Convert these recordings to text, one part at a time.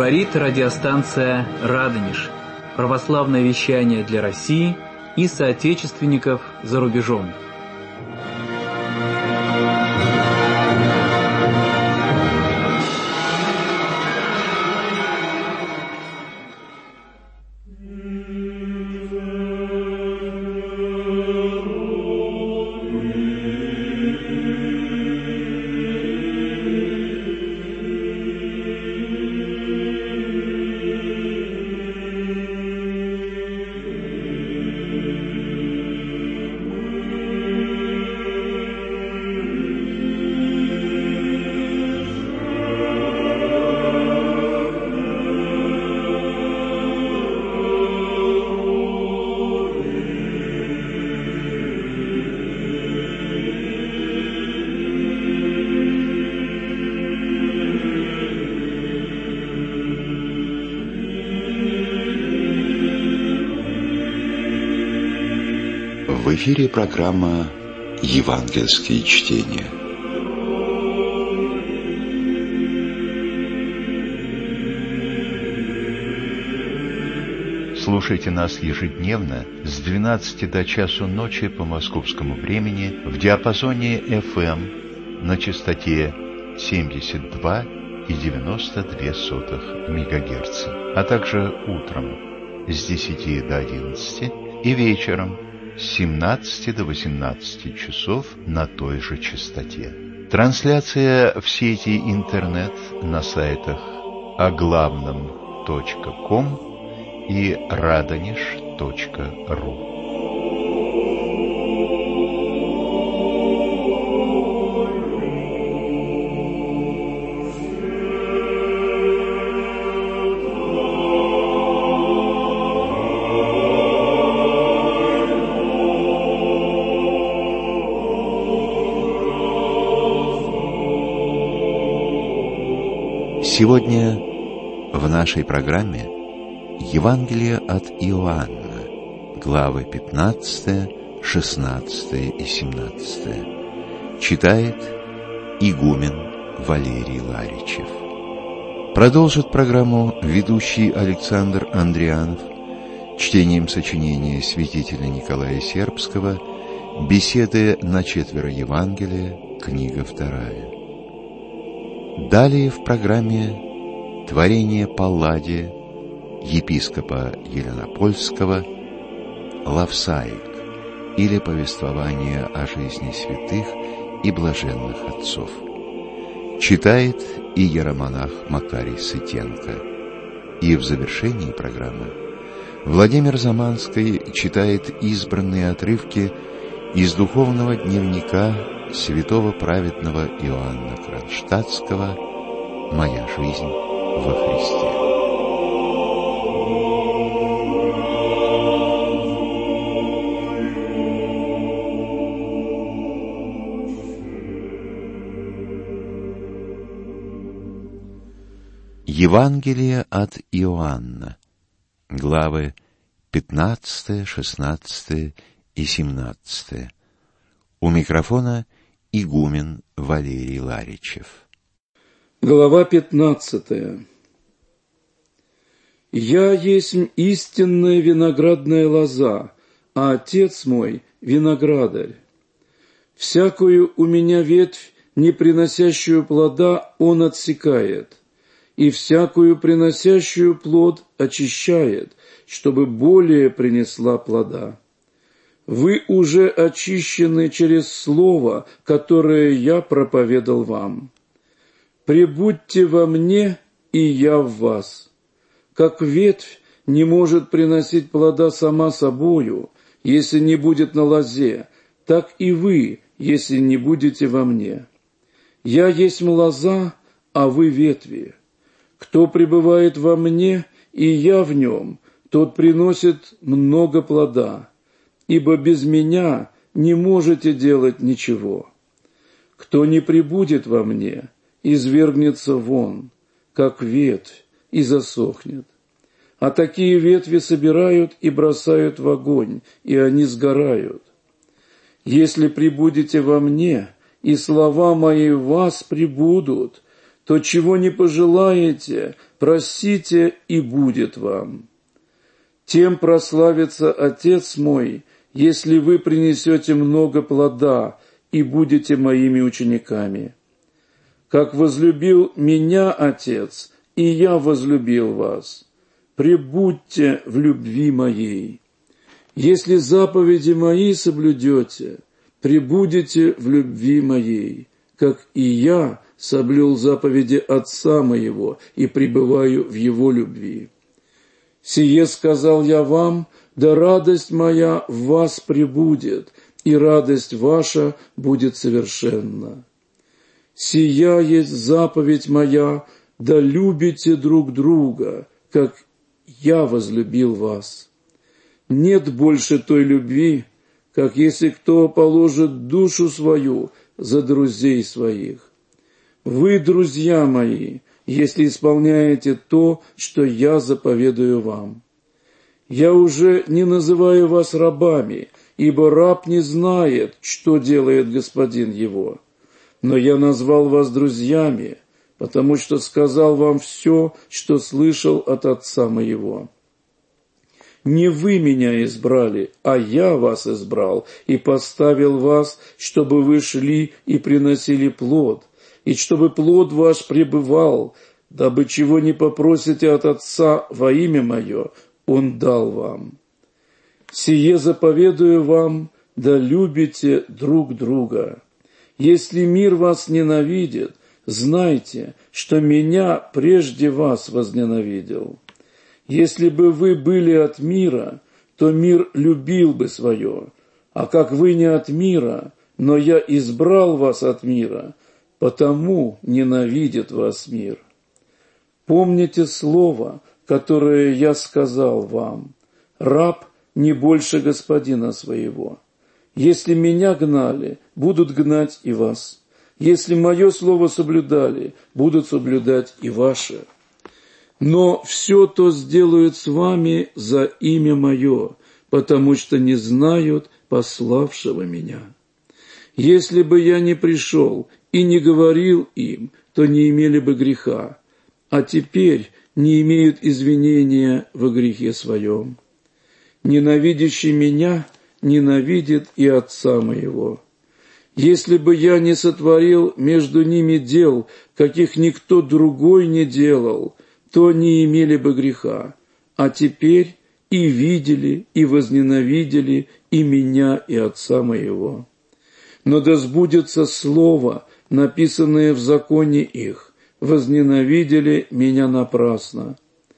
Говорит радиостанция «Радонеж». Православное вещание для России и соотечественников за рубежом. В эфире программа «Евангельские чтения». Слушайте нас ежедневно с 12 до часу ночи по московскому времени в диапазоне FM на частоте 72,92 МГц, а также утром с 10 до 11 и вечером с 17 до 18 часов на той же частоте. Трансляция в сети интернет на сайтах оглавном.ком и radonеж.ру. Сегодня в нашей программе Евангелие от Иоанна, главы 15, 16 и 17. Читает игумен Валерий Ларичев. Продолжит программу ведущий Александр Андрианов чтением сочинения святителя Николая Сербского «Беседы на четверо Евангелия», книга 2. Далее в программе творение Палладия, епископа Еленопольского, Лавсаик, или повествование о жизни святых и блаженных отцов. Читает иеромонах Макарий Сытенко. И в завершении программы Владимир Заманский читает избранные отрывки из духовного дневника святого праведного Иоанна Кронштадтского «Моя жизнь во Христе». Евангелие от Иоанна, главы 15, 16 и 17. У микрофона игумен Валерий Ларичев. Глава 15. «Я есть истинная виноградная лоза, а Отец мой – виноградарь. Всякую у меня ветвь, не приносящую плода, Он отсекает, и всякую приносящую плод очищает, чтобы более принесла плода. Вы уже очищены через слово, которое я проповедал вам. Пребудьте во мне, и я в вас. Как ветвь не может приносить плода сама собою, если не будет на лозе, так и вы, если не будете во мне. Я есть лоза, а вы ветви. Кто пребывает во мне, и я в нем, тот приносит много плода, ибо без меня не можете делать ничего. Кто не пребудет во мне, извергнется вон, как ветвь, и засохнет. А такие ветви собирают и бросают в огонь, и они сгорают. Если пребудете во мне, и слова мои в вас пребудут, то чего не пожелаете, просите, и будет вам. Тем прославится Отец мой, если вы принесете много плода и будете моими учениками. Как возлюбил меня Отец, и я возлюбил вас, пребудьте в любви моей. Если заповеди мои соблюдете, пребудете в любви моей, как и я соблюл заповеди Отца моего и пребываю в его любви. Сие сказал я вам, да радость моя в вас пребудет, и радость ваша будет совершенна. Сия есть заповедь моя, да любите друг друга, как я возлюбил вас. Нет больше той любви, как если кто положит душу свою за друзей своих. Вы, друзья мои, если исполняете то, что я заповедую вам. Я уже не называю вас рабами, ибо раб не знает, что делает господин его. Но я назвал вас друзьями, потому что сказал вам все, что слышал от Отца моего. Не вы меня избрали, а я вас избрал и поставил вас, чтобы вы шли и приносили плод, и чтобы плод ваш пребывал, дабы чего не попросите от Отца во имя Мое, Он дал вам. Сие заповедую вам, да любите друг друга. Если мир вас ненавидит, знайте, что Меня прежде вас возненавидел. Если бы вы были от мира, то мир любил бы свое, а как вы не от мира, но я избрал вас от мира, потому ненавидит вас мир. Помните слово, которое я сказал вам: раб не больше господина своего. Если меня гнали, будут гнать и вас. Если мое слово соблюдали, будут соблюдать и ваше. Но все то сделают с вами за имя Мое, потому что не знают пославшего Меня. Если бы я не пришел и не говорил им, то не имели бы греха, а теперь не имеют извинения во грехе своем. Ненавидящий Меня ненавидит и Отца Моего. Если бы я не сотворил между ними дел, каких никто другой не делал, то не имели бы греха, а теперь и видели, и возненавидели и Меня, и Отца Моего. Но да сбудется слово, написанное в законе их: возненавидели Меня напрасно.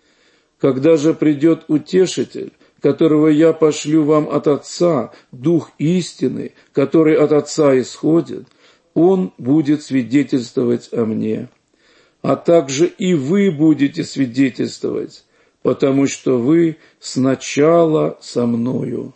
Когда же придет Утешитель, которого я пошлю вам от Отца, Дух истины, который от Отца исходит, Он будет свидетельствовать о Мне. А также и вы будете свидетельствовать, потому что вы сначала со Мною.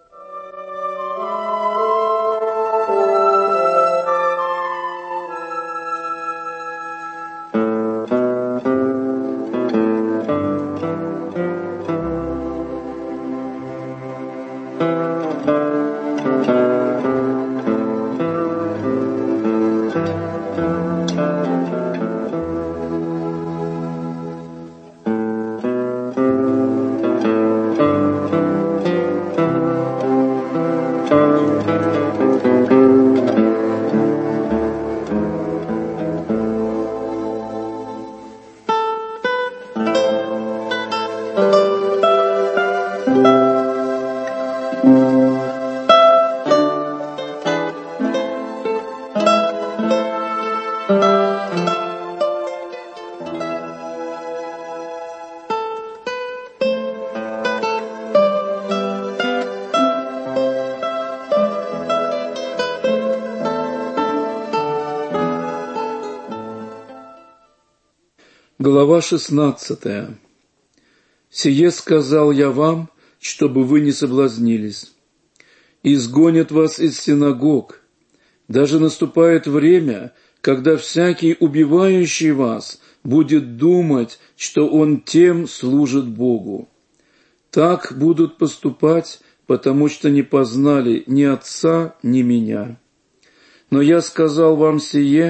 Глава 16. «Сие сказал я вам, чтобы вы не соблазнились. Изгонят вас из синагог. Даже наступает время, когда всякий, убивающий вас, будет думать, что он тем служит Богу. Так будут поступать, потому что не познали ни Отца, ни Меня. Но я сказал вам сие,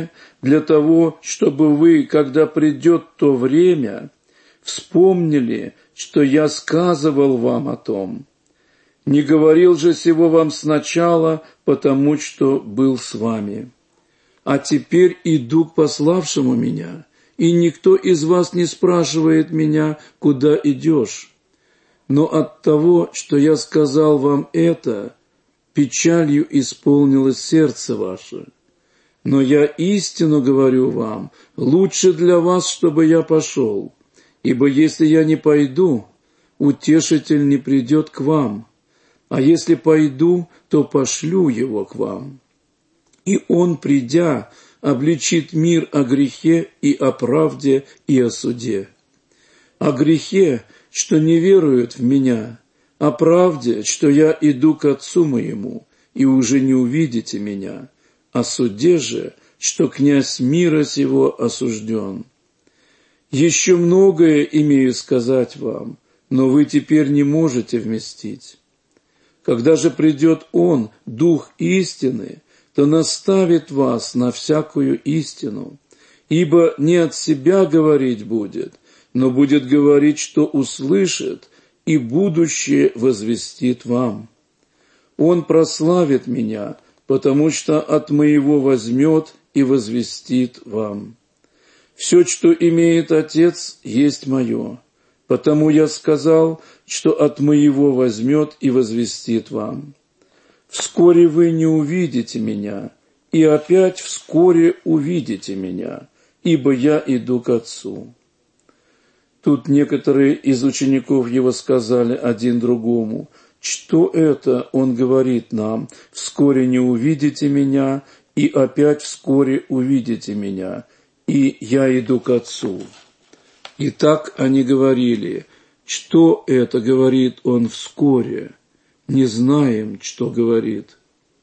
для того, чтобы вы, когда придет то время, вспомнили, что я сказывал вам о том. Не говорил же сего вам сначала, потому что был с вами. А теперь иду к пославшему меня, и никто из вас не спрашивает меня, куда идешь. Но от того, что я сказал вам это, печалью исполнилось сердце ваше. Но я истину говорю вам, лучше для вас, чтобы я пошел, ибо если я не пойду, утешитель не придет к вам, а если пойду, то пошлю его к вам. И он, придя, обличит мир о грехе и о правде и о суде. О грехе, что не веруют в меня, о правде, что я иду к Отцу моему, и уже не увидите меня, о суде же, что князь мира сего осужден. Еще многое имею сказать вам, но вы теперь не можете вместить. Когда же придет Он, Дух истины, то наставит вас на всякую истину, ибо не от себя говорить будет, но будет говорить, что услышит, и будущее возвестит вам. Он прославит меня, потому что от моего возьмет и возвестит вам. Все, что имеет Отец, есть мое, потому я сказал, что от моего возьмет и возвестит вам. Вскоре вы не увидите меня, и опять вскоре увидите меня, ибо я иду к Отцу». Тут некоторые из учеников его сказали один другому: «Что это он говорит нам? Вскоре не увидите меня, и опять вскоре увидите меня, и я иду к Отцу». И так они говорили: «Что это говорит он вскоре? Не знаем, что говорит».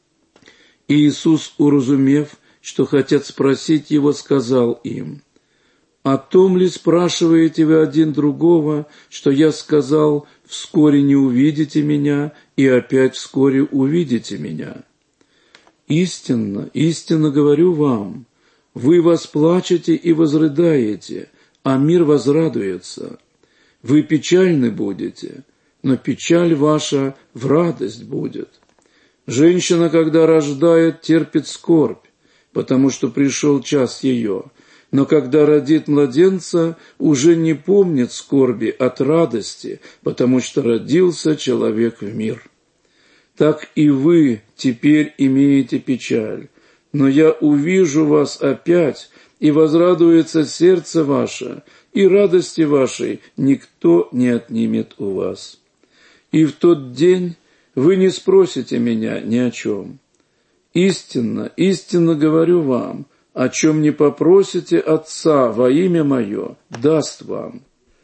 И Иисус, уразумев, что хотят спросить его, сказал им: «О том ли спрашиваете вы один другого, что я сказал, вскоре не увидите меня, и опять вскоре увидите меня? Истинно, истинно говорю вам, вы восплачете и возрыдаете, а мир возрадуется. Вы печальны будете, но печаль ваша в радость будет. Женщина, когда рождает, терпит скорбь, потому что пришел час ее, но когда родит младенца, уже не помнит скорби от радости, потому что родился человек в мир. Так и вы теперь имеете печаль, но я увижу вас опять, и возрадуется сердце ваше, и радости вашей никто не отнимет у вас. И в тот день вы не спросите меня ни о чем. Истинно, истинно говорю вам, о чем не попросите Отца во имя Мое, даст вам.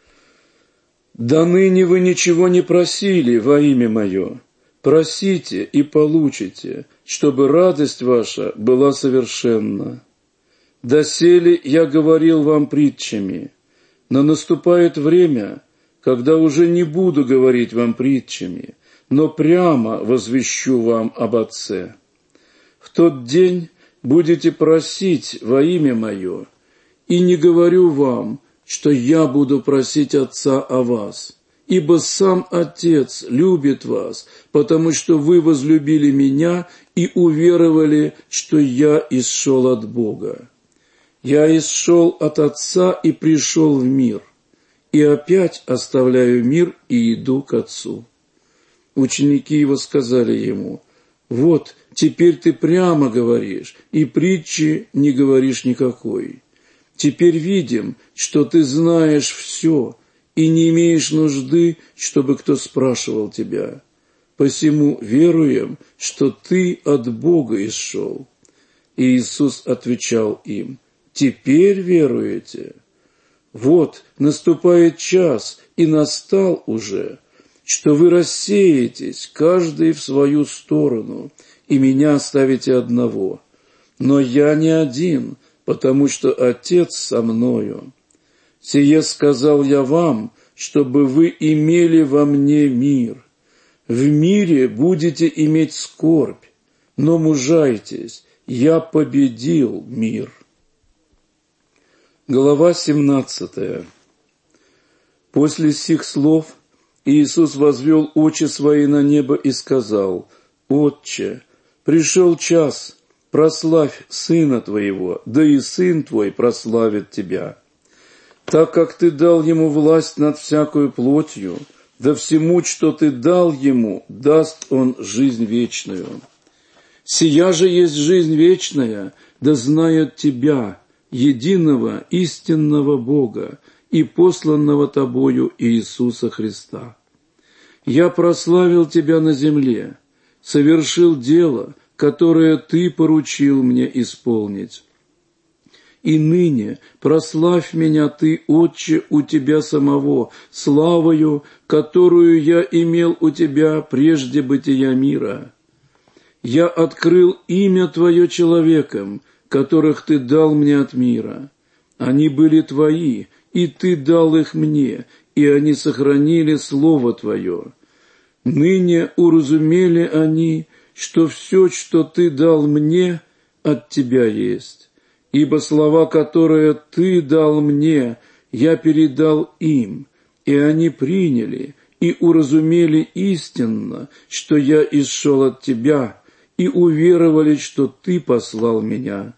До ныне вы ничего не просили во имя Мое. Просите и получите, чтобы радость ваша была совершенна. Доселе я говорил вам притчами, но наступает время, когда уже не буду говорить вам притчами, но прямо возвещу вам об Отце. В тот день будете просить во имя Мое, и не говорю вам, что я буду просить Отца о вас, ибо сам Отец любит вас, потому что вы возлюбили Меня и уверовали, что я исшел от Бога. Я исшел от Отца и пришел в мир, и опять оставляю мир и иду к Отцу». Ученики Его сказали Ему: «Вот, теперь ты прямо говоришь, и притчи не говоришь никакой. Теперь видим, что ты знаешь все, и не имеешь нужды, чтобы кто спрашивал тебя. Посему веруем, что ты от Бога исшел». И Иисус отвечал им: «Теперь веруете? Вот наступает час, и настал уже, что вы рассеетесь, каждый в свою сторону, и Меня оставите одного. Но я не один, потому что Отец со мною. Сие сказал я вам, чтобы вы имели во Мне мир. В мире будете иметь скорбь, но мужайтесь, я победил мир». Глава 17. После сих слов Иисус возвел очи свои на небо и сказал: «Отче, пришел час, прославь Сына Твоего, да и Сын Твой прославит Тебя. Так как Ты дал Ему власть над всякою плотью, да всему, что Ты дал Ему, даст Он жизнь вечную. Сия же есть жизнь вечная, да знают Тебя, единого истинного Бога и посланного Тобою Иисуса Христа. Я прославил Тебя на земле, совершил дело, которое Ты поручил мне исполнить. И ныне прославь меня Ты, Отче, у Тебя самого, славою, которую я имел у Тебя прежде бытия мира. Я открыл имя Твое человекам, которых Ты дал мне от мира. Они были Твои, и Ты дал их мне, и они сохранили Слово Твое. Ныне уразумели они, что все, что Ты дал мне, от Тебя есть. Ибо слова, которые Ты дал мне, я передал им, и они приняли и уразумели истинно, что я исшел от Тебя, и уверовали, что Ты послал меня.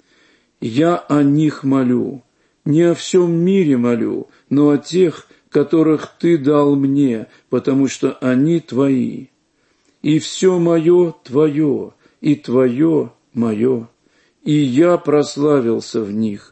Я о них молю, не о всем мире молю, но о тех, которых Ты дал мне, потому что они Твои. И все мое Твое, и Твое мое, и я прославился в них.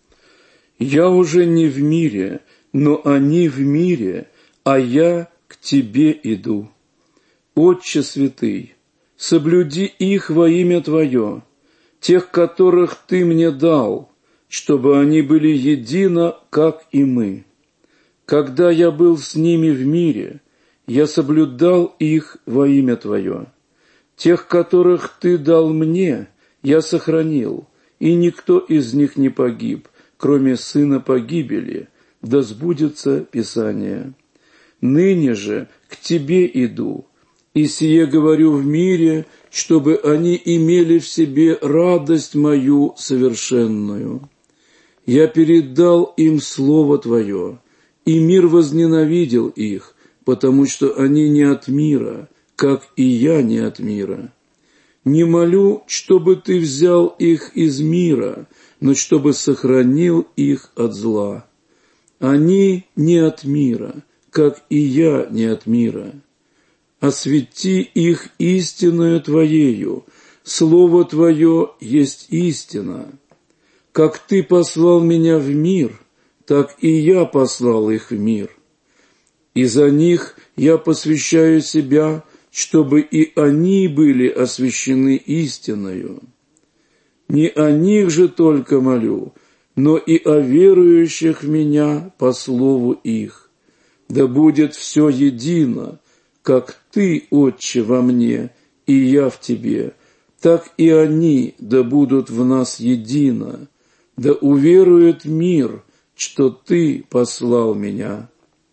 Я уже не в мире, но они в мире, а я к Тебе иду. Отче святый, соблюди их во имя Твое, тех, которых Ты мне дал, чтобы они были едино, как и мы. Когда я был с ними в мире, я соблюдал их во имя Твое. Тех, которых Ты дал мне, я сохранил, и никто из них не погиб, кроме сына погибели, да сбудется Писание. Ныне же к Тебе иду, и сие говорю в мире, чтобы они имели в себе радость мою совершенную. Я передал им Слово Твое, и мир возненавидел их, потому что они не от мира, как и я не от мира. Не молю, чтобы Ты взял их из мира, но чтобы сохранил их от зла. Они не от мира, как и я не от мира. Освети их истиною Твоею, Слово Твое есть истина. Как Ты послал меня в мир, так и я послал их в мир. И за них я посвящаю себя, чтобы и они были освящены истиною. Не о них же только молю, но и о верующих в Меня по слову их. Да будет все едино, как Ты, Отче, во мне, и я в Тебе, так и они да будут в нас едино, да уверует мир, что Ты послал Меня.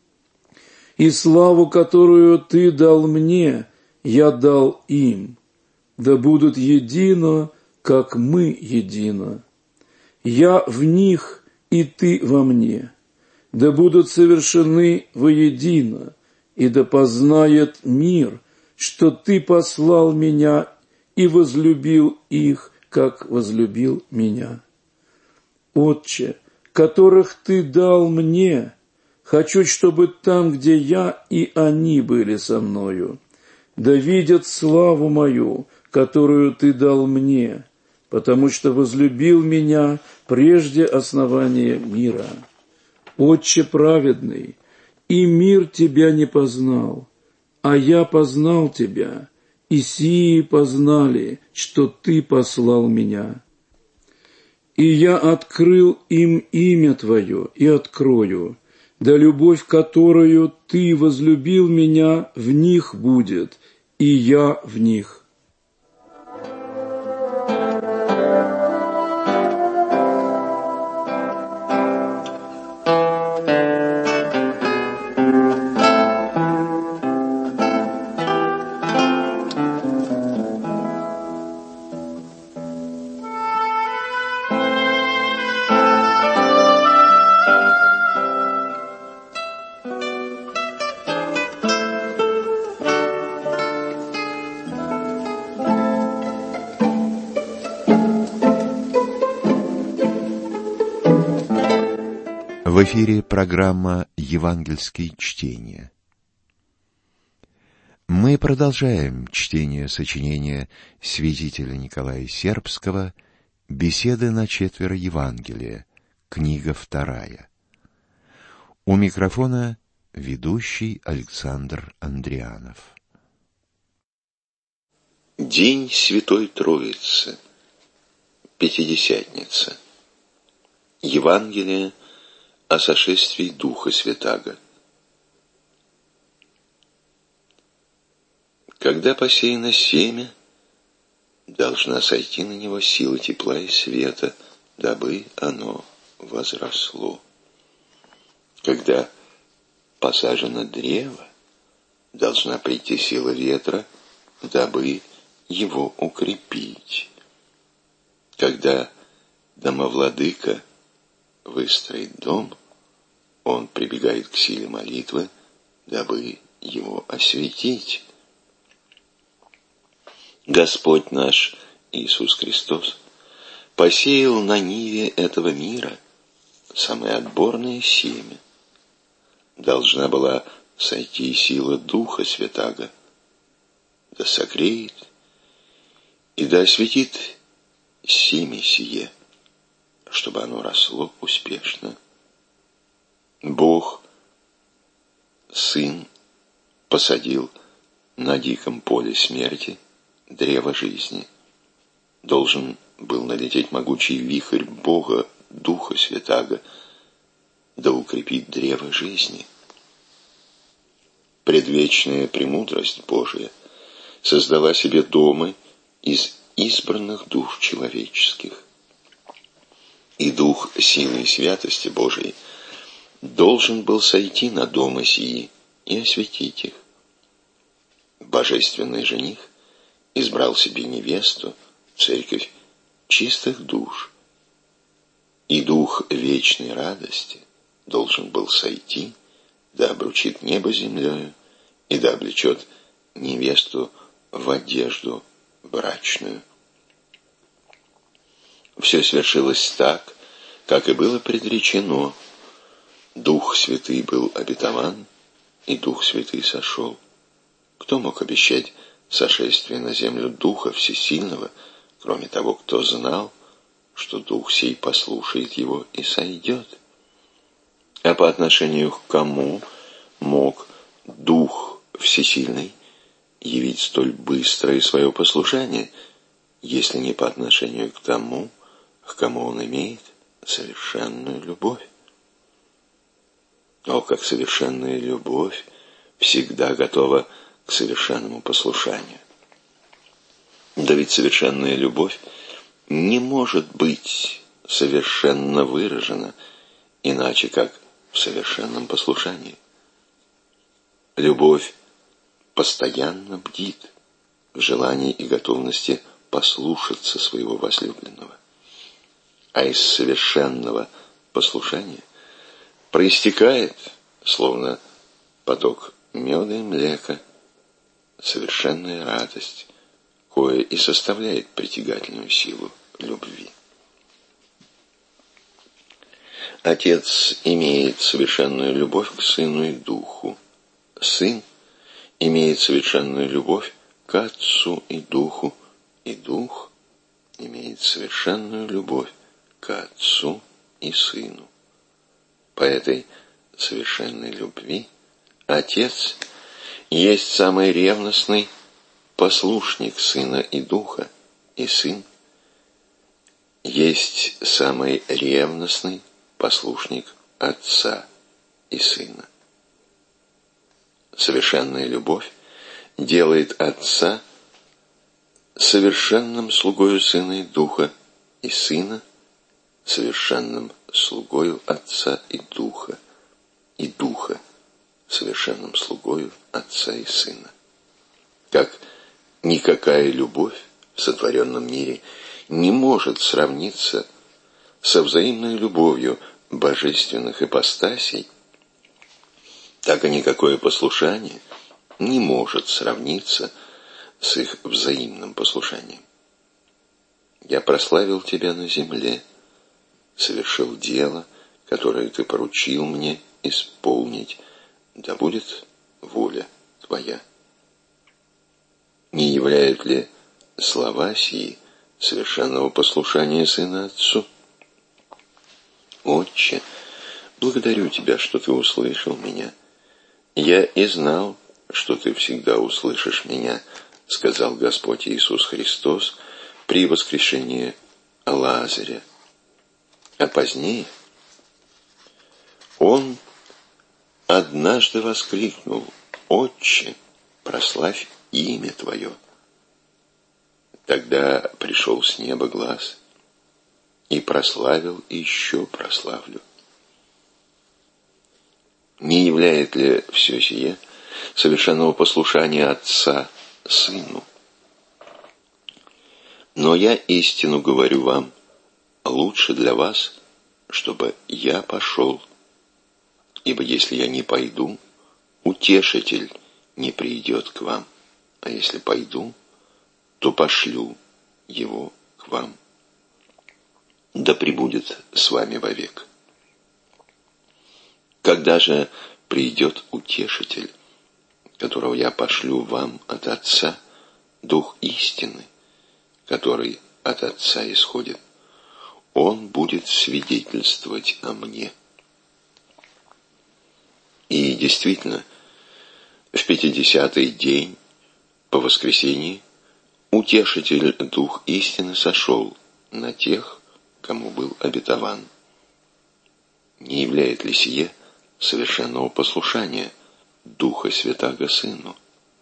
И славу, которую Ты дал мне, я дал им, да будут едино, как мы едино. Я в них, и Ты во мне, да будут совершены воедино, и да познает мир, что Ты послал меня и возлюбил их, как возлюбил меня. Отче, которых Ты дал мне, хочу, чтобы там, где я, и они были со мною, да видят славу мою, которую Ты дал мне, потому что возлюбил меня прежде основания мира. Отче праведный, и мир Тебя не познал, а я познал Тебя, и сии познали, что Ты послал меня. И я открыл им имя Твое и открою, да любовь, которую Ты возлюбил меня, в них будет, и я в них. В эфире программа «Евангельские чтения». Мы продолжаем чтение сочинения святителя Николая Сербского «Беседы на четверо Евангелия», книга 2. У микрофона ведущий Александр Андрианов. День Святой Троицы, Пятидесятница. Евангелие о сошествии Духа Святаго. Когда посеяно семя, должна сойти на него сила тепла и света, дабы оно возросло. Когда посажено древо, должна прийти сила ветра, дабы его укрепить. Когда домовладыка выстроит дом, он прибегает к силе молитвы, дабы его осветить. Господь наш Иисус Христос посеял на ниве этого мира самое отборное семя. Должна была сойти сила Духа Святаго, да согреет и да осветит семя сие, чтобы оно росло успешно. Бог, Сын, посадил на диком поле смерти древо жизни. Должен был налететь могучий вихрь Бога, Духа Святаго, да укрепить древо жизни. Предвечная премудрость Божия создала себе домы из избранных душ человеческих. И дух силы и святости Божией должен был сойти на дома сии и осветить их. Божественный жених избрал себе невесту, церковь чистых душ, и дух вечной радости должен был сойти, да обручит небо землею, и да облечет невесту в одежду брачную. Все свершилось так, как и было предречено. Дух Святый был обетован, и Дух Святый сошел. Кто мог обещать сошествие на землю Духа Всесильного, кроме того, кто знал, что Дух сей послушает его и сойдет? А по отношению к кому мог Дух Всесильный явить столь быстрое свое послушание, если не по отношению к тому, к кому он имеет совершенную любовь? О, как совершенная любовь всегда готова к совершенному послушанию. Да ведь совершенная любовь не может быть совершенно выражена иначе, как в совершенном послушании. Любовь постоянно бдит в желании и готовности послушаться своего возлюбленного. А из совершенного послушания проистекает, словно поток меда и млека, совершенная радость, кое и составляет притягательную силу любви. Отец имеет совершенную любовь к Сыну и Духу. Сын имеет совершенную любовь к Отцу и Духу, и Дух имеет совершенную любовь к Отцу и Сыну. По этой совершенной любви Отец есть самый ревностный послушник Сына и Духа, и Сын есть самый ревностный послушник Отца и Сына. Совершенная любовь делает Отца совершенным слугою Сына и Духа, и Сына совершенным слугою Отца и Духа совершенным слугою Отца и Сына. Как никакая любовь в сотворенном мире не может сравниться со взаимной любовью божественных ипостасей, так и никакое послушание не может сравниться с их взаимным послушанием. «Я прославил тебя на земле, совершил дело, которое ты поручил мне исполнить, да будет воля твоя. Не являют ли слова сии совершенного послушания сына отцу? Отче, благодарю тебя, что ты услышал меня. Я и знал, что ты всегда услышишь меня, сказал Господь Иисус Христос при воскрешении Лазаря. А позднее он однажды воскликнул: «Отче, прославь имя Твое». Тогда пришел с неба глас и прославил, и еще прославлю. Не являет ли все сие совершенного послушания Отца Сыну? Но я истину говорю вам, лучше для вас, чтобы я пошел. Ибо если я не пойду, Утешитель не придет к вам. А если пойду, то пошлю его к вам. Да пребудет с вами вовек. Когда же придет Утешитель, которого я пошлю вам от Отца, Дух истины, который от Отца исходит, Он будет свидетельствовать о мне. И действительно, в 50-й день по воскресении Утешитель, Дух истины, сошел на тех, кому был обетован. Не являет ли сие совершенного послушания Духа Святаго Сыну?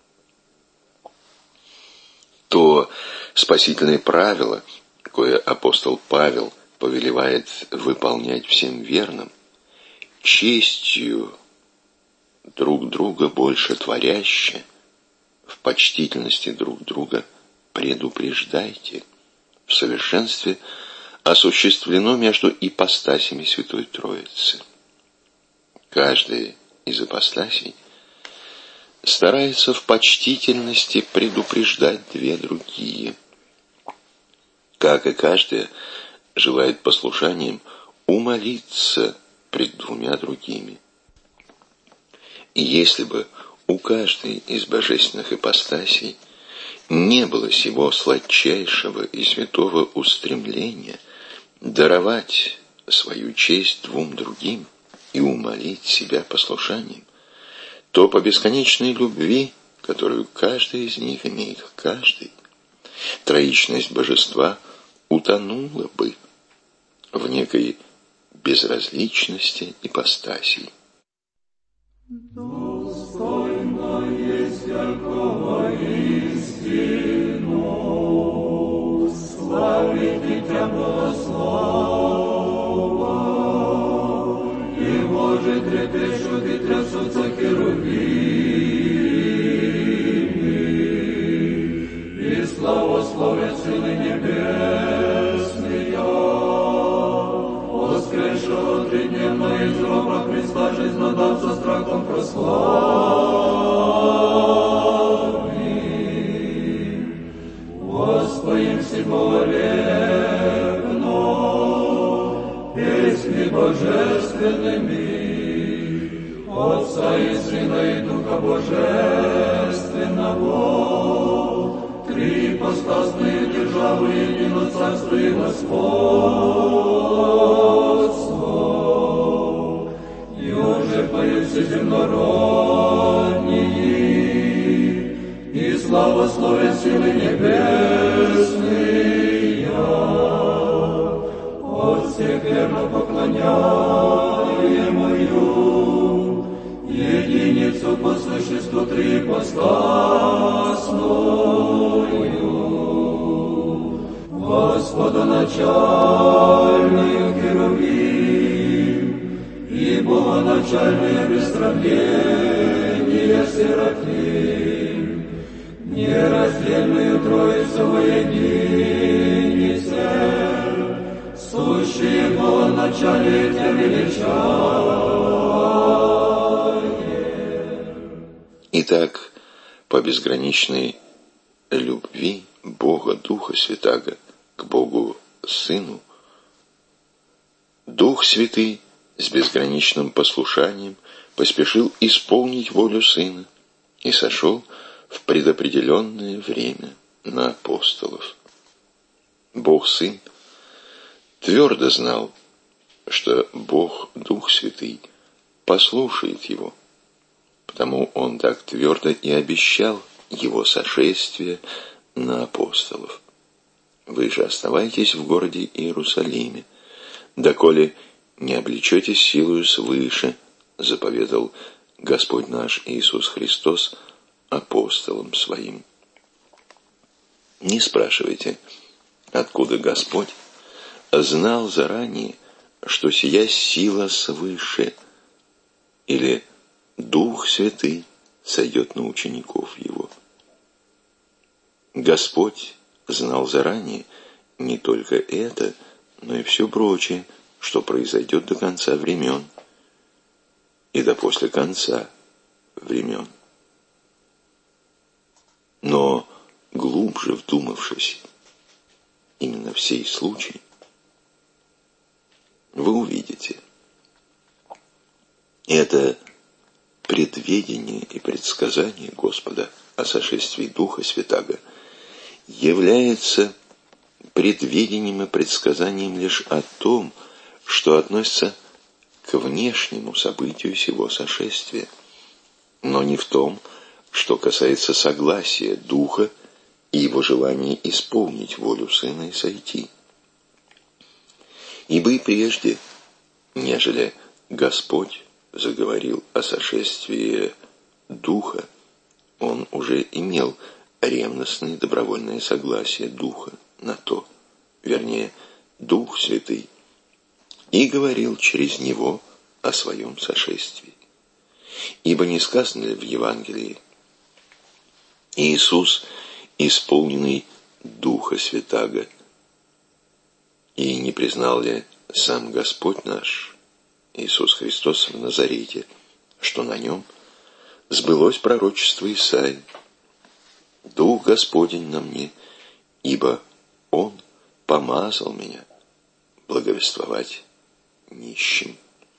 То спасительное правило, кое апостол Павел повелевает выполнять всем верным, честью друг друга больше творяще, в почтительности друг друга предупреждайте, в совершенстве осуществлено между ипостасями Святой Троицы. Каждая из ипостасей старается в почтительности предупреждать две другие, как и каждая желает послушанием умолиться пред двумя другими. И если бы у каждой из божественных ипостасей не было сего сладчайшего и святого устремления даровать свою честь двум другим и умолить себя послушанием, то по бесконечной любви, которую каждый из них имеет к каждой, троичность божества утонула бы в некой безразличности ипостасей. Достойно есть всякого истину, славить Дитя Богослова, и может трепещут и трясутся херувимы, и славословят силы небесные, воскресшего тридневно из гроба Христа жизнодавца страхом прославим. Воспоим всего ревно песни божественными, Отца и Сына и Духа Божественного, три ипостасные державы, едино царство и господство, и уже поют всеземнородние, и славословят силы небесные, от всех верно поклоняемую, единицу по существу триипостасную, Господа начальную херувим, и Богоначальное без сравнения Серафим, нераздельную Троицу воединице, сущие Богоначалие Тя величание. Итак, по безграничной любви Бога Духа Святаго к Богу Сыну, Дух Святый с безграничным послушанием поспешил исполнить волю Сына и сошел в предопределенное время на апостолов. Бог Сын твердо знал, что Бог Дух Святый послушает его, потому Он так твердо и обещал его сошествие на апостолов. Вы же оставайтесь в городе Иерусалиме, доколе не облечетесь силою свыше, заповедал Господь наш Иисус Христос апостолам своим. Не спрашивайте, откуда Господь знал заранее, что сия сила свыше, или Дух Святый сойдет на учеников Его. Господь знал заранее не только это, но и все прочее, что произойдет до конца времен и до после конца времен. Но, глубже вдумавшись именно в сей случай, вы увидите, это предведение и предсказание Господа о сошествии Духа Святаго является предведением и предсказанием лишь о том, что относится к внешнему событию сего сошествия, но не в том, что касается согласия Духа и его желания исполнить волю Сына и сойти. Ибо и прежде, нежели Господь заговорил о сошествии Духа, Он уже имел ревностное добровольное согласие Духа на то, вернее, Дух Святый, и говорил через Него о своем сошествии. Ибо не сказано ли в Евангелии: Иисус, исполненный Духа Святаго, и не признал ли сам Господь наш, Иисус Христос в Назарете, что на нем сбылось пророчество Исаии: «Дух Господень на мне, ибо Он помазал меня благовествовать нищим».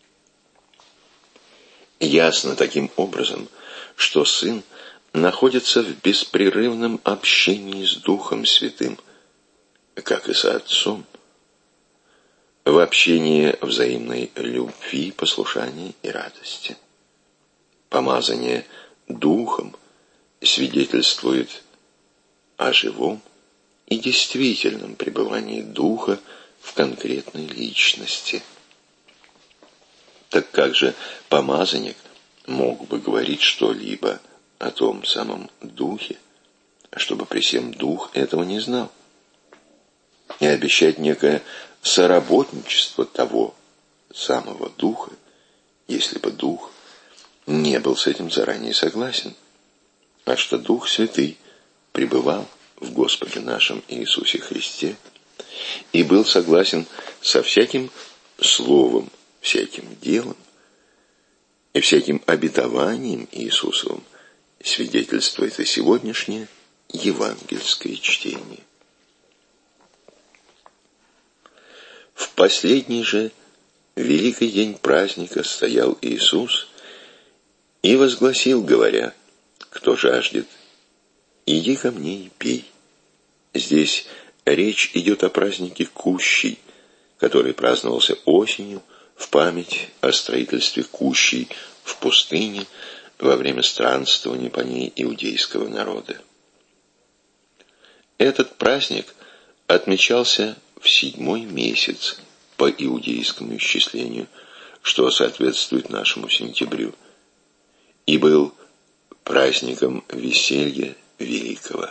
Ясно таким образом, что Сын находится в беспрерывном общении с Духом Святым, как и со Отцом, в общении взаимной любви, послушания и радости. Помазание Духом свидетельствует о живом и действительном пребывании Духа в конкретной личности. Так как же помазанник мог бы говорить что-либо о том самом Духе, чтобы при сем Дух этого не знал, и обещать некое соработничество того самого Духа, если бы Дух не был с этим заранее согласен, а что Дух Святый пребывал в Господе нашем Иисусе Христе и был согласен со всяким словом, всяким делом и всяким обетованием Иисусовым, свидетельствует и сегодняшнее евангельское чтение. В последний же великий день праздника стоял Иисус и возгласил, говоря: «Кто жаждет, иди ко мне и пей». Здесь речь идет о празднике Кущей, который праздновался осенью в память о строительстве Кущей в пустыне во время странствования по ней иудейского народа. Этот праздник отмечался в 7-й месяц по иудейскому исчислению, что соответствует нашему сентябрю, и был праздником веселья великого.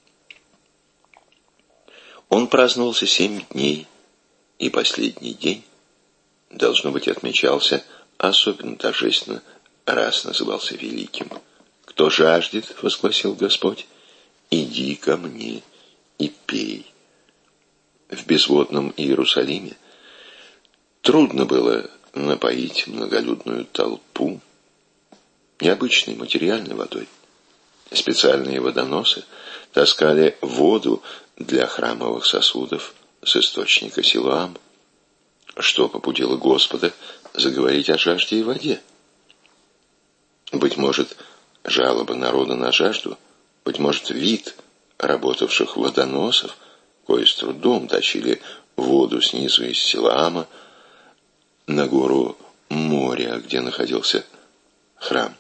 Он праздновался 7 дней, и последний день, должно быть, отмечался особенно торжественно, раз назывался великим. «Кто жаждет, — возгласил Господь, — иди ко мне и пей». В безводном Иерусалиме трудно было напоить многолюдную толпу необычной материальной водой. Специальные водоносы таскали воду для храмовых сосудов с источника Силоам, что побудило Господа заговорить о жажде и воде. Быть может, жалоба народа на жажду, быть может, вид работавших водоносов, кои с трудом тащили воду снизу из Силаама на гору Мория, где находился храм.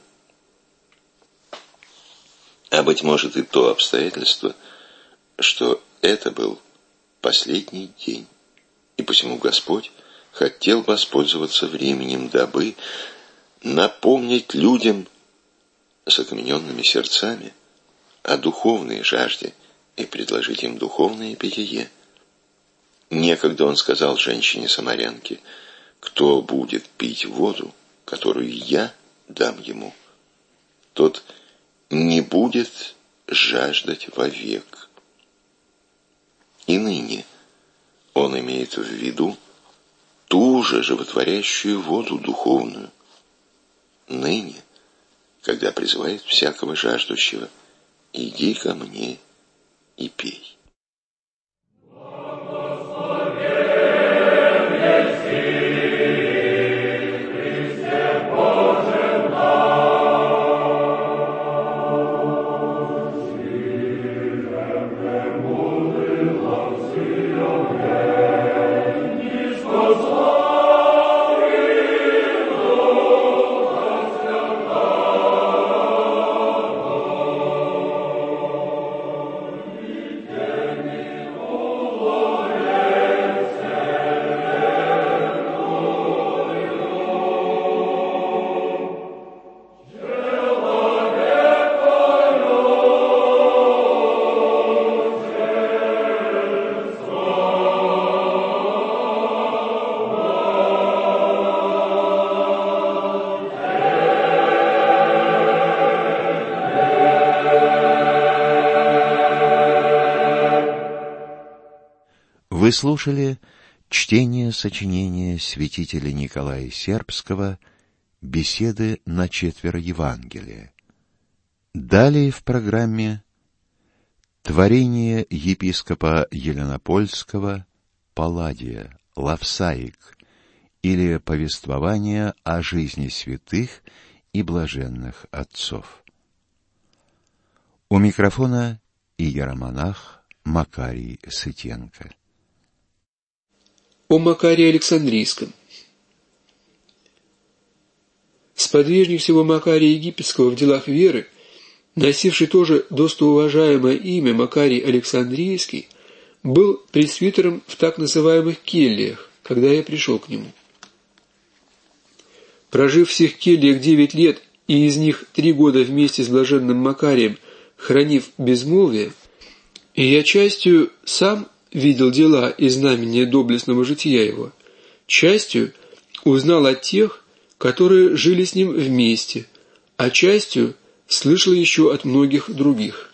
А быть может и то обстоятельство, что это был последний день, и посему Господь хотел воспользоваться временем, дабы напомнить людям с окамененными сердцами о духовной жажде и предложить им духовное питье. Некогда он сказал женщине-самарянке: «Кто будет пить воду, которую я дам ему, тот не будет жаждать вовек». И ныне он имеет в виду ту же животворящую воду духовную. Ныне, когда призывает всякого жаждущего: «Иди ко мне и пей». Вы слушали чтение сочинения святителя Николая Сербского «Беседы на четверо Евангелия». Далее в программе творение епископа Еленопольского Палладия «Лавсаик» или повествование о жизни святых и блаженных отцов. У микрофона иеромонах Макарий Сытенко. О Макарии Александрийском. Сподвижник всего Макария Египетского в делах веры, носивший тоже достоуважаемое имя Макарий Александрийский, был пресвитером в так называемых кельях, когда я пришел к нему. Прожив в всех кельях 9 лет и из них 3 года вместе с блаженным Макарием, хранив безмолвие, и я частью сам видел дела и знамения доблестного жития его, частью узнал от тех, которые жили с ним вместе, а частью слышал еще от многих других.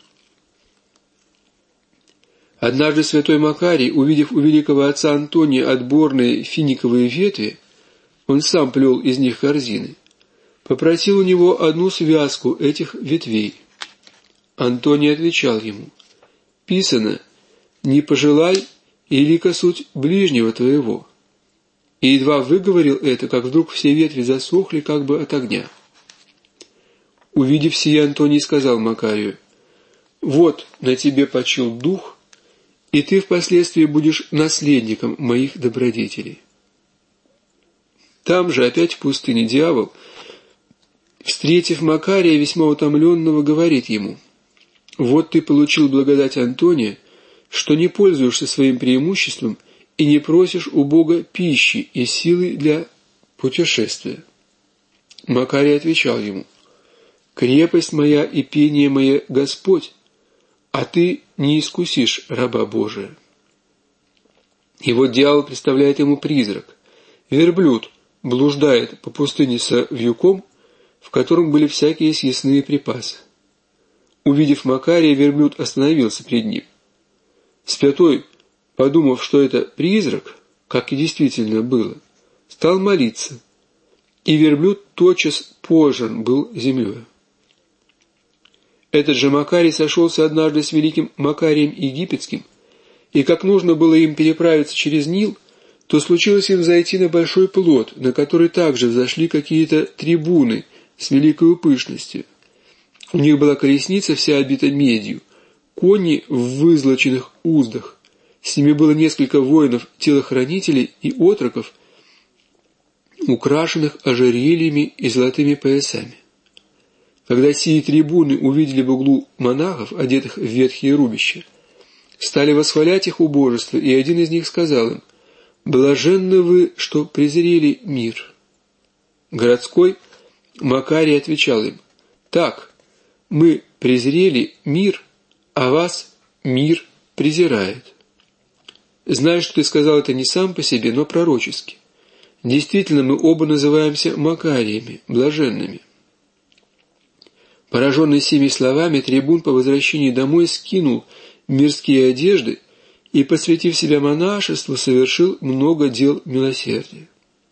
Однажды святой Макарий, увидев у великого отца Антония отборные финиковые ветви, он сам плел из них корзины, попросил у него одну связку этих ветвей. Антоний отвечал ему: «Писано: не пожелай илика суть ближнего твоего». И едва выговорил это, как вдруг все ветви засохли как бы от огня. Увидев сие, Антоний сказал Макарию: «Вот на тебе почил дух, и ты впоследствии будешь наследником моих добродетелей». Там же, опять в пустыне, дьявол, встретив Макария весьма утомленного, говорит ему: «Вот ты получил благодать Антония, что не пользуешься своим преимуществом и не просишь у Бога пищи и силы для путешествия». Макарий отвечал ему: «Крепость моя и пение мое Господь, а ты не искусишь раба Божия». И вот дьявол представляет ему призрак. Верблюд блуждает по пустыне со вьюком, в котором были всякие съестные припасы. Увидев Макария, верблюд остановился пред ним. Святой, подумав, что это призрак, как и действительно было, стал молиться, и верблюд тотчас пожран был землей. Этот же Макарий сошелся однажды с великим Макарием Египетским, и как нужно было им переправиться через Нил, то случилось им зайти на большой плот, на который также взошли какие-то трибуны с великой пышностью. У них была колесница вся обита медью, кони в вызлоченных уздах, с ними было несколько воинов-телохранителей и отроков, украшенных ожерельями и золотыми поясами. Когда сии трибуны увидели в углу монахов, одетых в ветхие рубища, стали восхвалять их убожество, и один из них сказал им: «Блаженны вы, что презрели мир». Городской Макарий отвечал им: «Так, мы презрели мир, а вас мир презирает». Знаю, что ты сказал это не сам по себе, но пророчески. Действительно, мы оба называемся Макариями, блаженными. Пораженный сими словами, трибун по возвращении домой скинул мирские одежды и, посвятив себя монашеству, совершил много дел милосердия.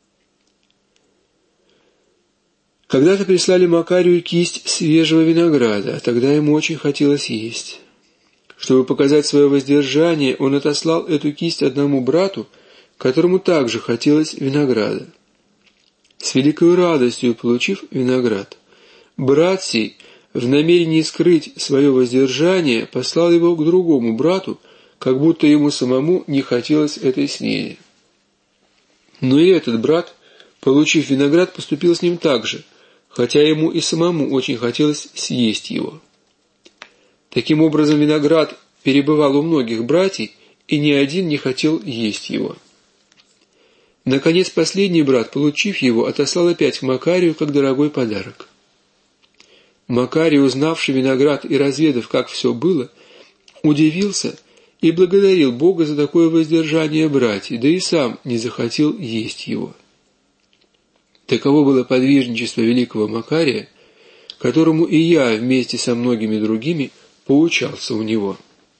Когда-то прислали Макарию кисть свежего винограда, а тогда ему очень хотелось есть. Чтобы показать свое воздержание, он отослал эту кисть одному брату, которому также хотелось винограда. С великой радостью получив виноград, брат сей, в намерении скрыть свое воздержание, послал его к другому брату, как будто ему самому не хотелось этой снеди. Но и этот брат, получив виноград, поступил с ним так же, хотя ему и самому очень хотелось съесть его. Таким образом, виноград перебывал у многих братьев, и ни один не хотел есть его. Наконец, последний брат, получив его, отослал опять к Макарию как дорогой подарок. Макарий, узнавший виноград и разведав, как все было, удивился и благодарил Бога за такое воздержание братьев, да и сам не захотел есть его. Таково было подвижничество великого Макария, которому и я вместе со многими другими поучался у него.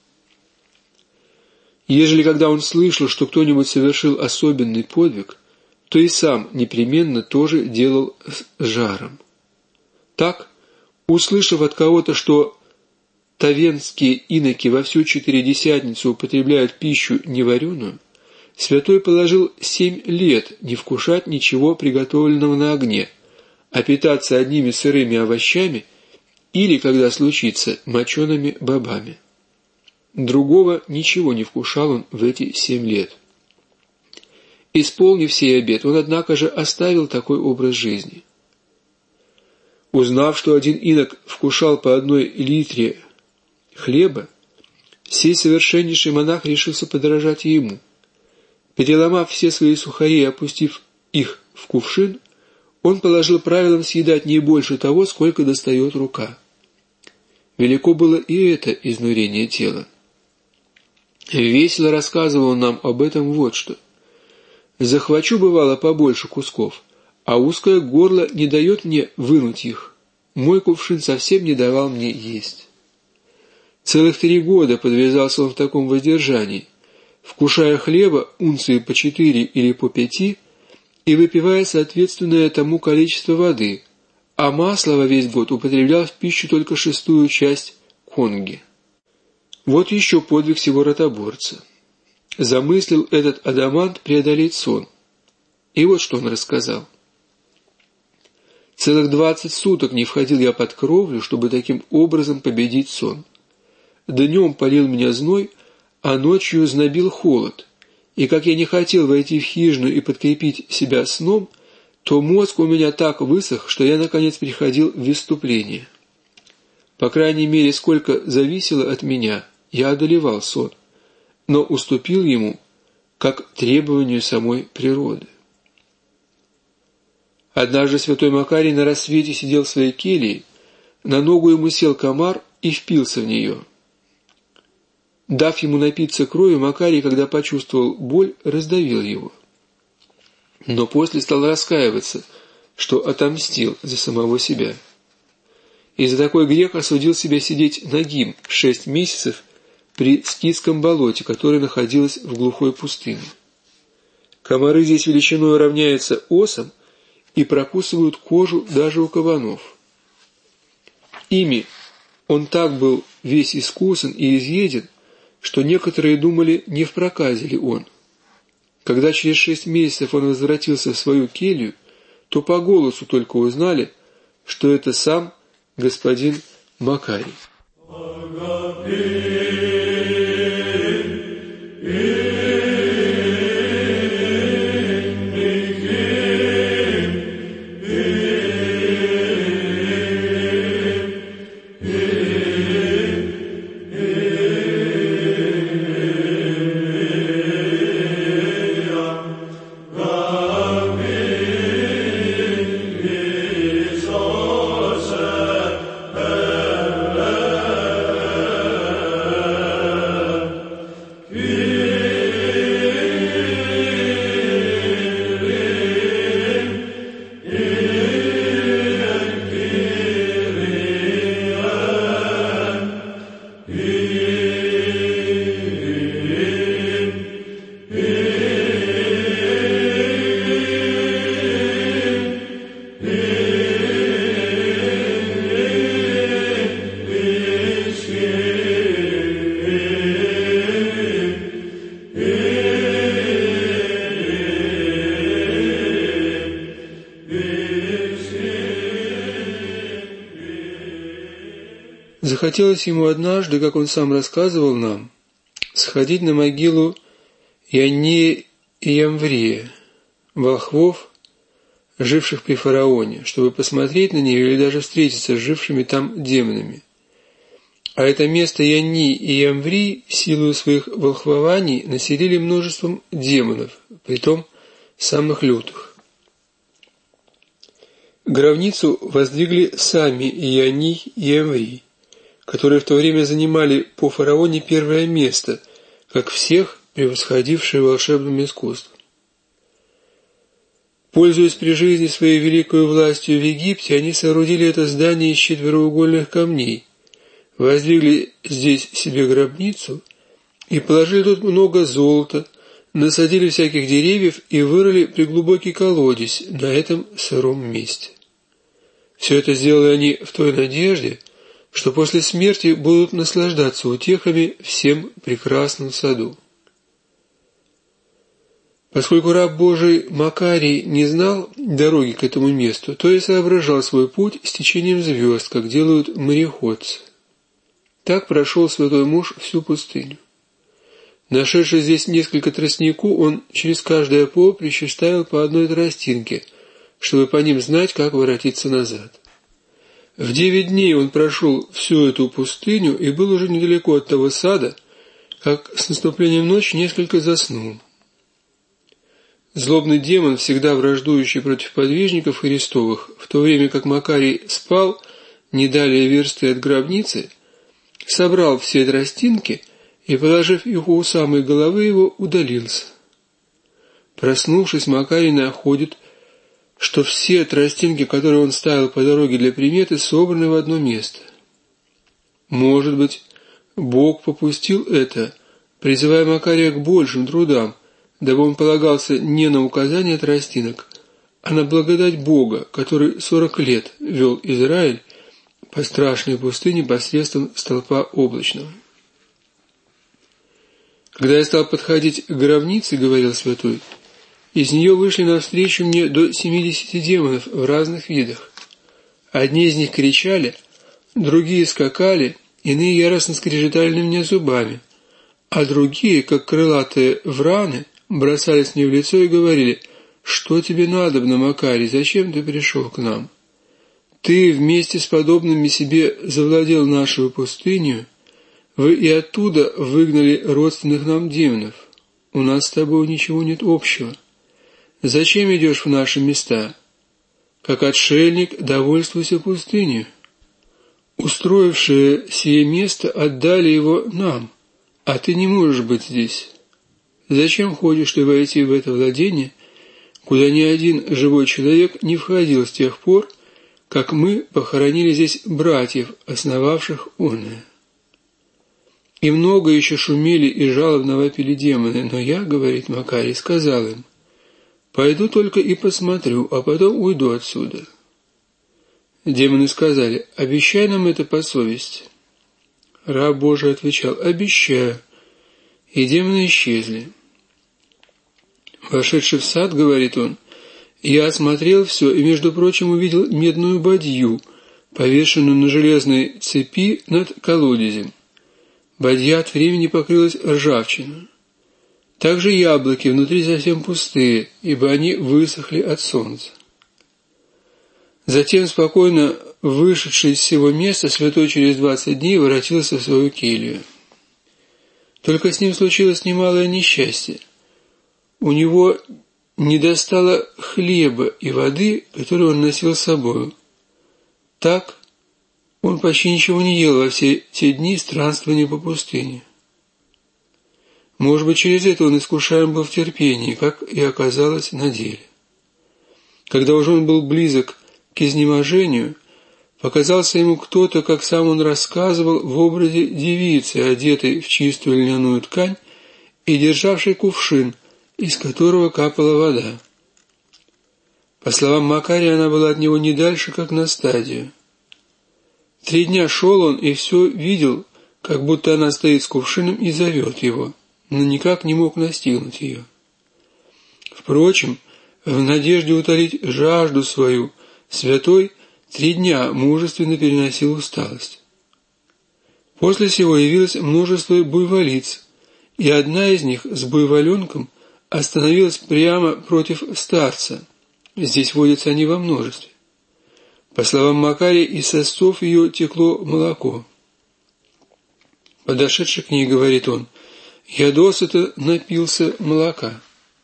Ежели когда он слышал, что кто-нибудь совершил особенный подвиг, то и сам непременно тоже делал с жаром. Так, услышав от кого-то, что тавенские иноки во всю Четыредесятницу употребляют пищу невареную, святой положил 7 лет не вкушать ничего приготовленного на огне, а питаться одними сырыми овощами или, когда случится, мочеными бобами. Другого ничего не вкушал он в эти 7 лет. Исполнив сей обет, он, однако же, оставил такой образ жизни. Узнав, что один инок вкушал по 1 литре хлеба, сей совершеннейший монах решился подражать ему. Переломав все свои сухари и опустив их в кувшин, он положил правилом съедать не больше того, сколько достает рука. Велико было и это изнурение тела. Весело рассказывал он нам об этом вот что. «Захвачу, бывало, побольше кусков, а узкое горло не дает мне вынуть их. Мой кувшин совсем не давал мне есть». Целых 3 года подвязался он в таком воздержании, вкушая хлеба унции по 4 или по 5 и выпивая соответственное тому количество воды, а масло во весь год употреблял в пищу только 1/6 часть конги. Вот еще подвиг сего ротоборца. Замыслил этот адамант преодолеть сон. И вот что он рассказал. «Целых 20 суток не входил я под кровлю, чтобы таким образом победить сон. Днем палил меня зной, а ночью знобил холод. И как я не хотел войти в хижину и подкрепить себя сном, то мозг у меня так высох, что я, наконец, приходил в исступление. По крайней мере, сколько зависело от меня, я одолевал сон, но уступил ему, как требованию самой природы. Однажды святой Макарий на рассвете сидел в своей келье, на ногу ему сел комар и впился в нее. Дав ему напиться кровью, Макарий, когда почувствовал боль, раздавил его. Но после стал раскаиваться, что отомстил за самого себя. И за такой грех осудил себя сидеть нагим 6 месяцев при Скитском болоте, которое находилось в глухой пустыне. Комары здесь величиной равняются осам и прокусывают кожу даже у кабанов. Ими он так был весь искусан и изъеден, что некоторые думали, не в проказе ли он. Когда через 6 месяцев он возвратился в свою келью, то по голосу только узнали, что это сам господин Макарий. Захотелось ему однажды, как он сам рассказывал нам, сходить на могилу Яннея и Ямврия, волхвов, живших при фараоне, чтобы посмотреть на нее или даже встретиться с жившими там демонами. А это место Янни и Ямврий, силою своих волхвований, населили множеством демонов, притом самых лютых. Гробницу воздвигли сами Янни и Ямврий, которые в то время занимали по фараоне первое место, как всех превосходившие волшебным искусством. Пользуясь при жизни своей великой властью в Египте, они соорудили это здание из четвероугольных камней, воздвигли здесь себе гробницу и положили тут много золота, насадили всяких деревьев и вырыли преглубокий колодец на этом сыром месте. Все это сделали они в той надежде, что после смерти будут наслаждаться утехами всем прекрасном саду. Поскольку раб Божий Макарий не знал дороги к этому месту, то и соображал свой путь с течением звезд, как делают мореходцы. Так прошел святой муж всю пустыню. Нашедший здесь несколько тростнику, он через каждое поприще ставил по одной тростинке, чтобы по ним знать, как воротиться назад. В 9 дней он прошел всю эту пустыню и был уже недалеко от того сада, как с наступлением ночи несколько заснул. Злобный демон, всегда враждующий против подвижников Христовых, в то время как Макарий спал, не далее версты от гробницы, собрал все тростинки и, положив их у самой головы его, удалился. Проснувшись, Макарий находит, что все тростинки, которые он ставил по дороге для приметы, собраны в одно место. Может быть, Бог попустил это, призывая Макария к большим трудам, дабы он полагался не на указание тростинок, а на благодать Бога, который 40 лет вел Израиль по страшной пустыне посредством столпа облачного. Когда я стал подходить к гробнице, говорил святой, из нее вышли навстречу мне до 70 демонов в разных видах. Одни из них кричали, другие скакали, иные яростно скрежетали на меня зубами, а другие, как крылатые враны, бросались мне в лицо и говорили: «Что тебе надобно, Макарий, зачем ты пришел к нам? Ты вместе с подобными себе завладел нашу пустыню, вы и оттуда выгнали родственных нам демонов. У нас с тобой ничего нет общего. Зачем идешь в наши места? Как отшельник, довольствуйся пустынью. Устроившие сие место отдали его нам, а ты не можешь быть здесь. Зачем ходишь ты войти в это владение, куда ни один живой человек не входил с тех пор, как мы похоронили здесь братьев, основавших оное?» И много еще шумели и жалобно вопили демоны, но я, говорит Макарий, сказал им: «Пойду только и посмотрю, а потом уйду отсюда». Демоны сказали: «Обещай нам это по совести». Раб Божий отвечал: «Обещаю». И демоны исчезли. Вошедший в сад, говорит он, я осмотрел все и, между прочим, увидел медную бадью, повешенную на железной цепи над колодезем. Бадья от времени покрылась ржавчиной. Также яблоки внутри совсем пустые, ибо они высохли от солнца. Затем, спокойно вышедший из сего места, святой через 20 дней воротился в свою келью. Только с ним случилось немалое несчастье. У него не достало хлеба и воды, которые он носил с собою. Так он почти ничего не ел во все те дни странствования по пустыне. Может быть, через это он искушаем был в терпении, как и оказалось на деле. Когда уже он был близок к изнеможению, показался ему кто-то, как сам он рассказывал, в образе девицы, одетой в чистую льняную ткань и державшей кувшин, из которого капала вода. По словам Макария, она была от него не дальше, как на стадию. 3 дня шел он и все видел, как будто она стоит с кувшином и зовет его, но никак не мог настигнуть ее. Впрочем, в надежде утолить жажду свою, святой 3 дня мужественно переносил усталость. После сего явилось множество буйволиц, и одна из них с буйволенком остановилась прямо против старца. Здесь водятся они во множестве. По словам Макария, из сосцов ее текло молоко. Подошедший к ней, говорит он, я досыта напился молока.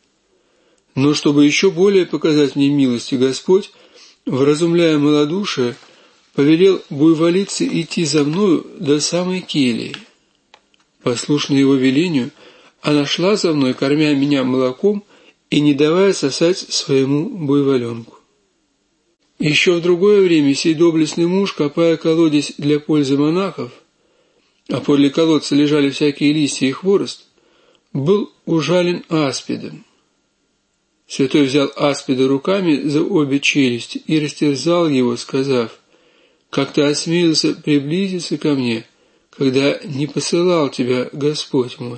Но чтобы еще более показать мне милости, Господь, вразумляя малодушие, повелел буйволице идти за мною до самой кельи. Послушно его велению, она шла за мной, кормя меня молоком и не давая сосать своему буйволенку. Еще в другое время сей доблестный муж, копая колодец для пользы монахов, а подле колодца лежали всякие листья и хворост, был ужален аспидом. Святой взял аспида руками за обе челюсти и растерзал его, сказав, «Как ты осмелился приблизиться ко мне, когда не посылал тебя Господь мой?»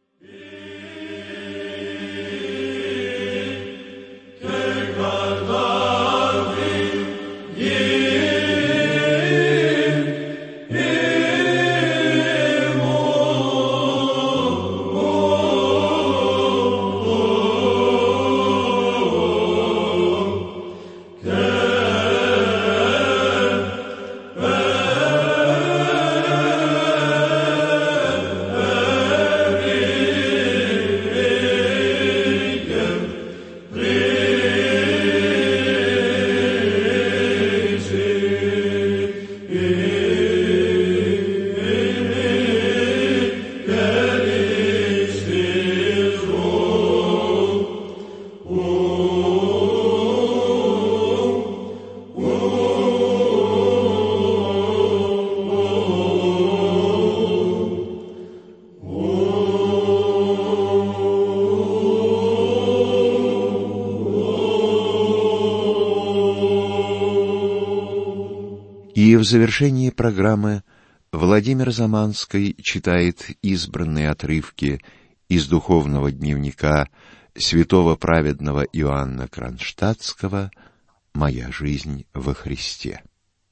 И в завершении программы Владимир Заманский читает избранные отрывки из духовного дневника святого праведного Иоанна Кронштадтского «Моя жизнь во Христе».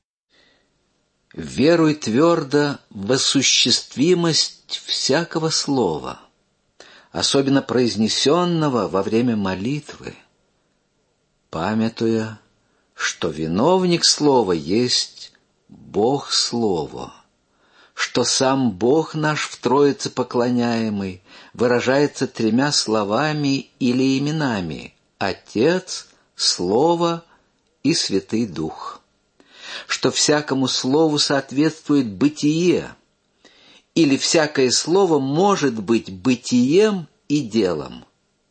Веруй твердо в осуществимость всякого слова, особенно произнесенного во время молитвы, памятуя, что виновник слова есть Бог Слово, что сам Бог наш в Троице поклоняемый выражается 3 словами или именами Отец, Слово и Святый Дух, что всякому слову соответствует бытие, или всякое слово может быть бытием и делом.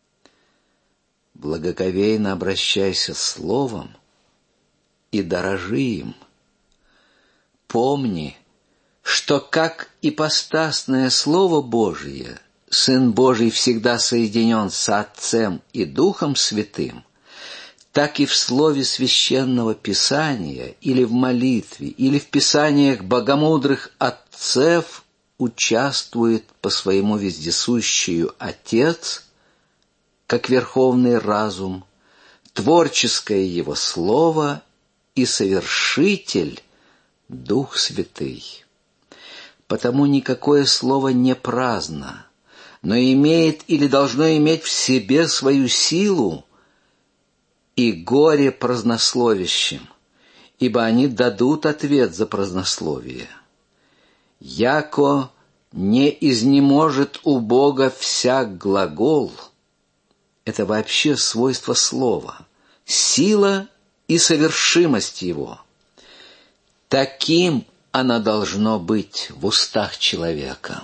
Благоговейно обращайся с словом и дорожи им. Помни, что как ипостасное Слово Божие, Сын Божий всегда соединен с Отцем и Духом Святым, так и в слове Священного Писания, или в молитве, или в писаниях богомудрых отцев участвует по своему вездесущему Отец как верховный разум, творческое его слово и совершитель Дух Святый. Потому никакое слово не праздно, но имеет или должно иметь в себе свою силу, и горе празднословящим, ибо они дадут ответ за празднословие. Яко не изнеможет у Бога всяк глагол, это вообще свойство слова, сила и совершимость его. Таким оно должно быть в устах человека.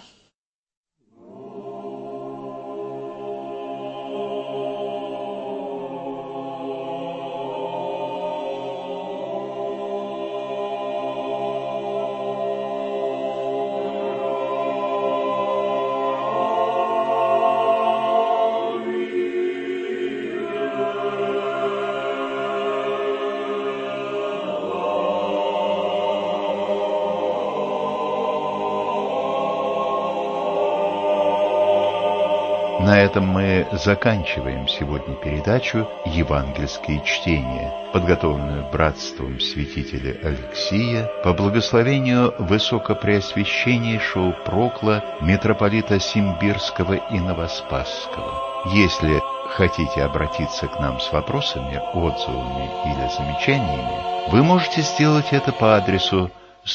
На этом мы заканчиваем сегодня передачу «Евангельские чтения», подготовленную братством святителя Алексия по благословению Высокопреосвященнейшего Прокла митрополита Симбирского и Новоспасского. Если хотите обратиться к нам с вопросами, отзывами или замечаниями, вы можете сделать это по адресу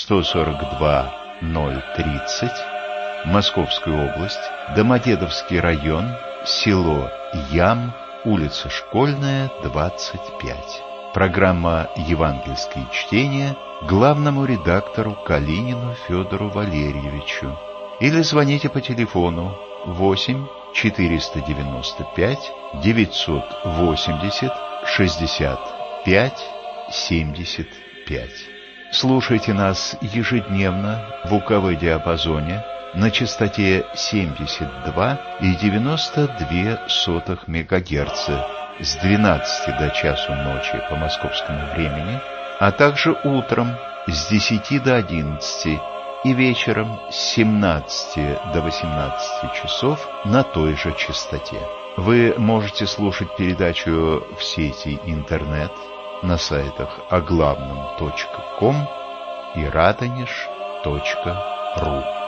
142-030, Московская область, Домодедовский район, село Ям, улица Школьная, 25. Программа «Евангельские чтения» главному редактору Калинину Федору Валерьевичу. Или звоните по телефону 8 495 980 65 75. Слушайте нас ежедневно в УКВ-диапазоне на частоте 72,92 МГц с 12 до часу ночи по московскому времени, а также утром с 10 до 11 и вечером с 17 до 18 часов на той же частоте. Вы можете слушать передачу в сети интернет на сайтах оглавном.ком и радонеж.ру.